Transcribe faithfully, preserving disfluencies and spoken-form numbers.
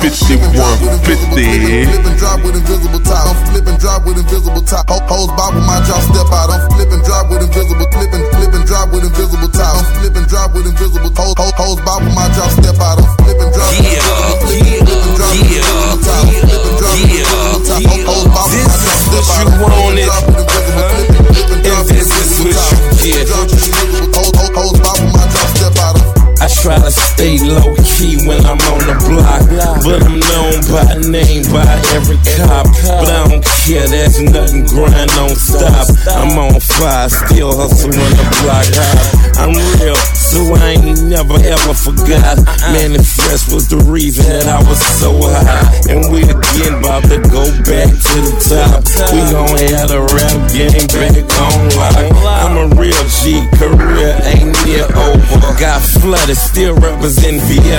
fifty-one fifty. Flip and drop with invisible top. I'm flip and drop with invisible top. Ho- Hoes bop with my drop, step out. I'm flip and drop with invisible. Flip and flip and drop with invisible top. I'm flip and drop with invisible. Hoes ho- hoes bop with my drop, step out. I'm flip and drop. Yeah, yeah, yeah, yeah, yeah. This is what you wanted, and this is what you get. Hoes bop with my drop, step out. I try to stay low key when I'm on the block, but I'm known by name by every cop. But I don't care, there's nothing, grind don't stop. I'm on fire, still hustle when the block hot. I'm real, so I ain't never ever forgot. Manifest was the reason that I was so high, and we again about to go back to the top. We gon' have the rap game back on lock. I'm a real G, career ain't near over. Got flooded, still represent Vienna